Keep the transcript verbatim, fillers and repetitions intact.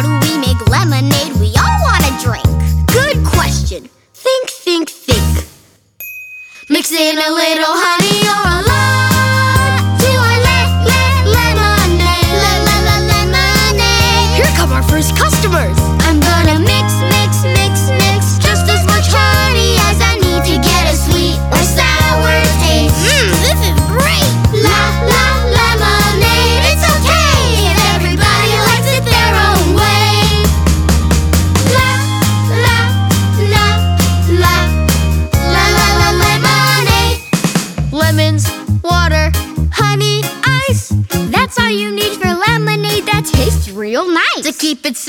we make lemonade we all want to drink? Good question. Think, think, think. Mix in a little honey or a lot to our le- le- lemonade. Le- le- le- lemonade. Here come our first customers. I'm gonna mix, mix, mix, mix just as much honey as I need to get a sweet or sour taste. Mmm, this is great. La la lemonade, it's okay if everybody likes it their own way. La la la la la la la lemonade. Lemons, water, Honey, ice. That's all you need for lemonade that tastes real nice. to keep it